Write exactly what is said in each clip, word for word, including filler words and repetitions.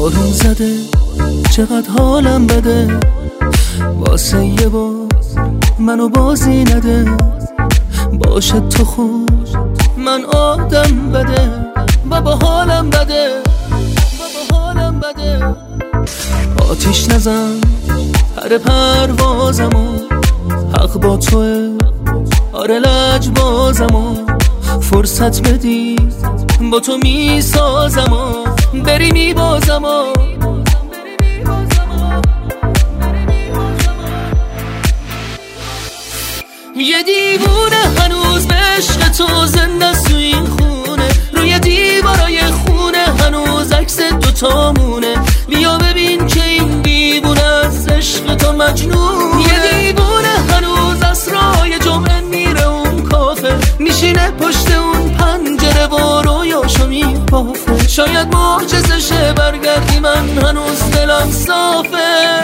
بارون زده چقدر حالم بده، واسه یه بار منو بازی نده. باشه تو خوب من آدم بده، بابا حالم بده، بابا حالم بده. آتیش نزن پر پروازمو، حق با توه آره لجبازمو. فرصت بدی با تو میسازمو، بری میبازمو. یه دیوونه هنوز به عشق تو زنده سو این خونه، روی دیوارای خونه هنوز عکس دوتامونه. بیا ببین که این دیوونه از عشق تو مجنون. یه دیوونه هنوز اسرای جمعه میره اون کافه، میشینه پشت اون پنجره و رویاشو میبافه. شاید معجزه شه برگردی من هنوز دلم صافه.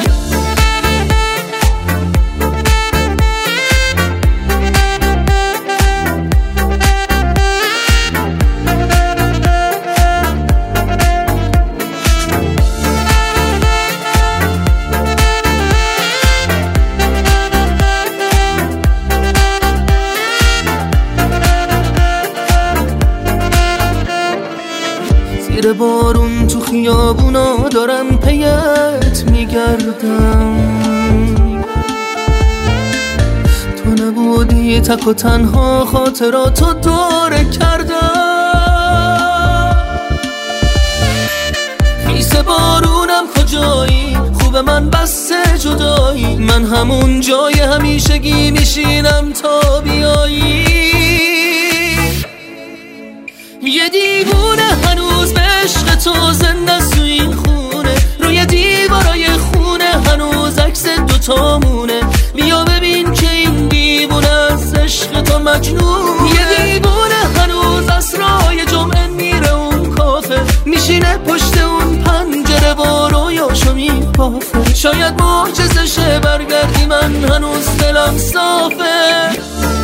زیر بارون تو خیابونا دارم پیت میگردم، تو نبودی تک و تنها خاطراتو دوره کردم. خیس بارونم کجایی، خوب من بسته جدایی، من همون جای همیشگی میشینم تا بیایی. یه دیوونه هنوز به عشق تو زنده سو این خونه، روی دیوارای خونه هنوز عکس دوتامونه. بیا ببین که این دیوونه از عشق تو مجنون. یه دیوونه هنوز اسرای جمعه میره اون کافه، میشینه پشت اون پنجره و رویاشو میبافه. شاید معجزه شه برگردی من هنوز دلم صافه.